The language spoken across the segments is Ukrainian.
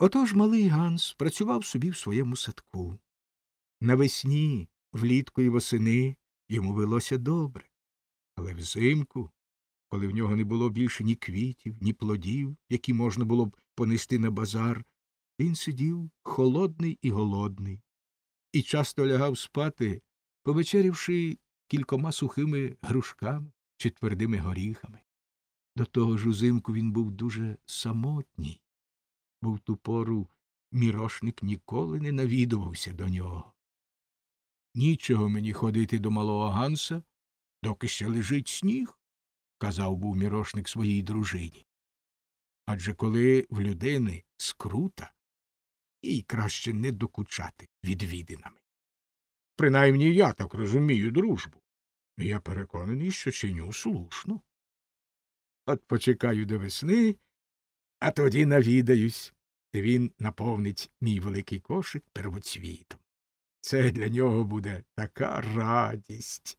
Отож малий Ганс працював собі в своєму садку. Навесні, влітку і восени йому велося добре, але взимку, коли в нього не було більше ні квітів, ні плодів, які можна було б понести на базар, він сидів холодний і голодний, і часто лягав спати, повечерявши кількома сухими грушками чи твердими горіхами. До того ж узимку він був дуже самотній, бо в ту пору мірошник ніколи не навідувався до нього. Нічого мені ходити до малого Ганса, доки ще лежить сніг, казав був мірошник своїй дружині. Адже коли в людини скрута, їй краще не докучати відвідинами. Принаймні я так розумію дружбу. Я переконаний, що чиню слушно. От почекаю до весни, а тоді навідаюсь, де він наповнить мій великий кошик первоцвітом. Це для нього буде така радість.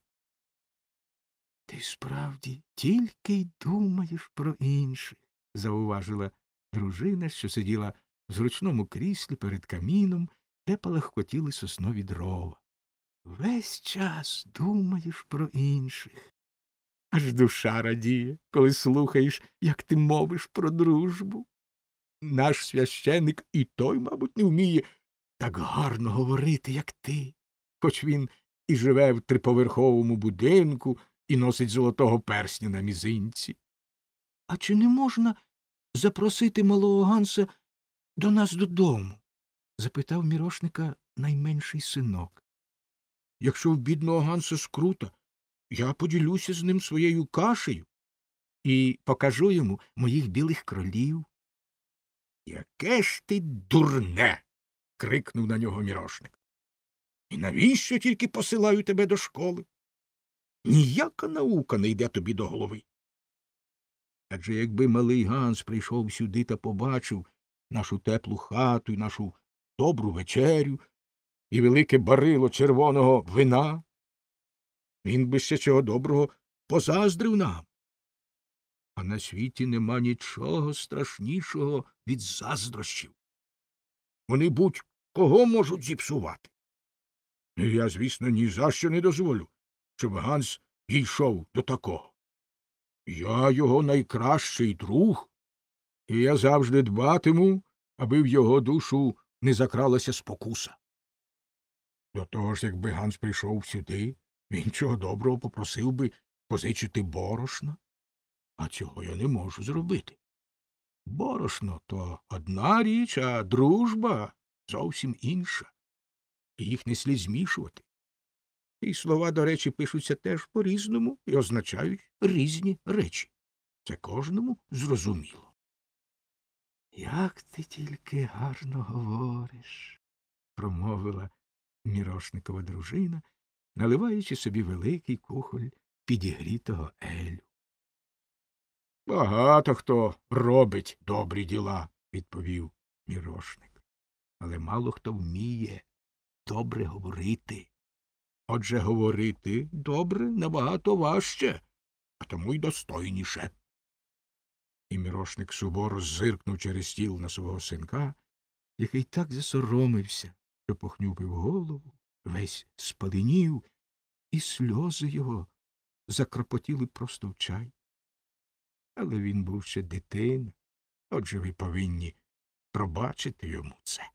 Ти справді тільки й думаєш про інших, зауважила дружина, що сиділа в зручному кріслі перед каміном, де палахкотіли соснові дрова. Весь час думаєш про інших. Аж душа радіє, коли слухаєш, як ти мовиш про дружбу. Наш священик і той, мабуть, не вміє так гарно говорити, як ти, хоч він і живе в триповерховому будинку і носить золотого персня на мізинці. А чи не можна запросити малого Ганса до нас додому? Запитав мірошника найменший синок. Якщо в бідного Ганса скрута, я поділюся з ним своєю кашею і покажу йому моїх білих кролів. Яке ж ти дурне. Крикнув на нього мірошник. І навіщо тільки посилаю тебе до школи? Ніяка наука не йде тобі до голови. Адже якби малий Ганс прийшов сюди та побачив нашу теплу хату і нашу добру вечерю і велике барило червоного вина, він би ще чого доброго позаздрив нам. А на світі нема нічого страшнішого від заздрощів. Вони будь-кого можуть зіпсувати. І я, звісно, ні за що не дозволю, щоб Ганс дійшов до такого. Я його найкращий друг, і я завжди дбатиму, аби в його душу не закралася спокуса. До того ж, якби Ганс прийшов сюди, він чого доброго попросив би позичити борошна, а цього я не можу зробити. Борошно — то одна річ, а дружба — зовсім інша. І їх не слід змішувати. І слова, до речі, пишуться теж по-різному і означають різні речі. Це кожному зрозуміло. Як ти тільки гарно говориш, промовила мірошникова дружина, наливаючи собі великий кухоль підігрітого елю. Багато хто робить добрі діла, відповів мірошник. Але мало хто вміє добре говорити. Отже, говорити добре набагато важче, а тому й достойніше. І мірошник суворо зиркнув через стіл на свого синка, який так засоромився, що похнюпив голову, весь спаленів, і сльози його закропотіли просто в чай. Але він був ще дитина, отже ви повинні пробачити йому це.